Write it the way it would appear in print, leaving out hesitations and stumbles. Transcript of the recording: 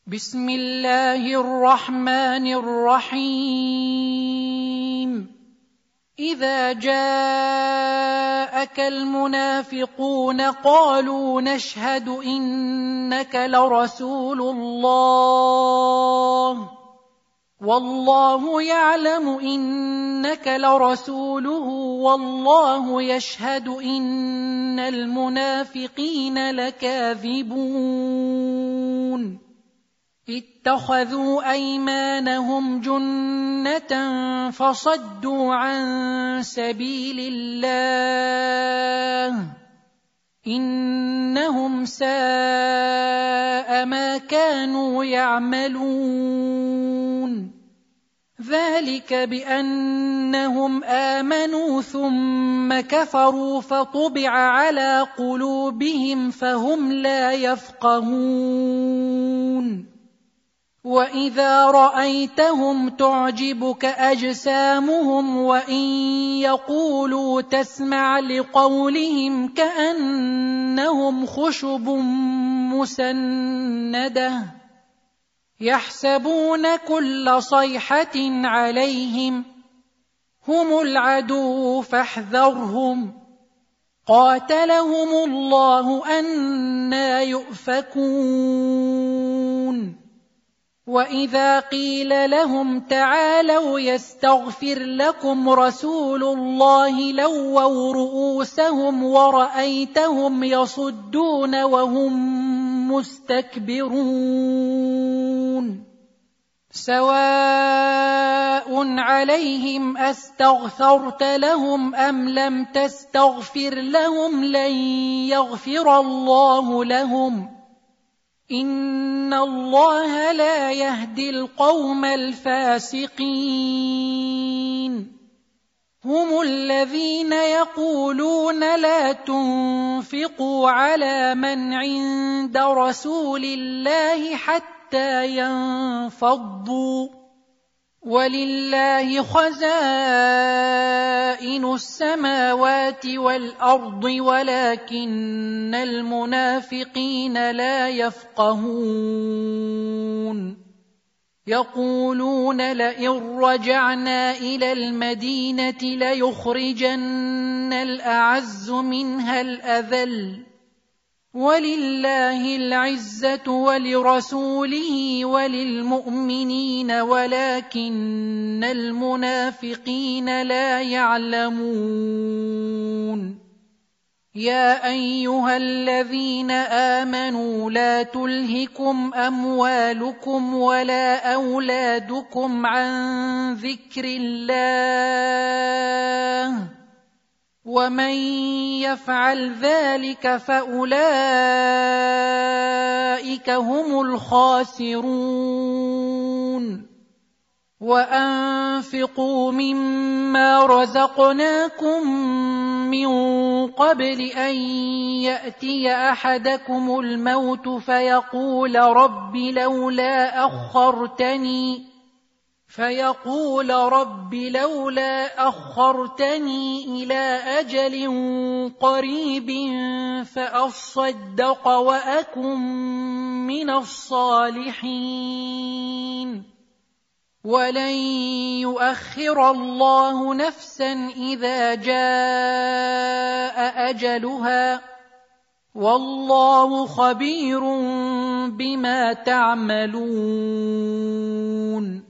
بسم الله الرحمن الرحيم إذا جاءك المنافقون قالوا نشهد إنك لرسول الله والله يعلم إنك لرسوله والله يشهد إن المنافقين لكاذبون اتخذوا أيمانهم جنة فصدوا عن سبيل الله إنهم ساء ما كانوا يعملون ذلك بأنهم آمنوا ثم كفروا فطبع على قلوبهم فهم لا يفقهون وإذا رأيتهم تعجبك أجسامهم وإن يقولوا تسمع لقولهم كأنهم خشب مسندة يحسبون كل صيحة عليهم هم العدو فاحذرهم قاتلهم الله أنى يؤفكون وإذا قيل لهم تعالوا يستغفر لكم رسول الله لووا رؤوسهم ورأيتهم يصدون وهم مستكبرون سواء عليهم أستغفرت لهم أم لم تستغفر لهم لن يغفر الله لهم إن الله لا يهدي القوم الفاسقين هم الذين يقولون لا تنفقوا على من عند رسول الله حتى ينفضوا ولله خزائن السماوات والأرض ولكن المنافقين لا يفقهون يقولون لئن رجعنا إلى المدينة ليخرجن الأعز منها الأذل ولله العزة ولرسوله وللمؤمنين ولكن المنافقين لا يعلمون يا أيها الذين آمنوا لا تلهكم أموالكم ولا أولادكم عن ذكر الله ومن يفعل ذلك فأولئك هم الخاسرون وأنفقوا مما رزقناكم من قبل أن يأتي أحدكم الموت فيقول رب لولا أخرتني إلى أجل قريب فأصدق وأكن من الصالحين ولن يؤخر الله نفسا إذا جاء أجلها والله خبير بما تعملون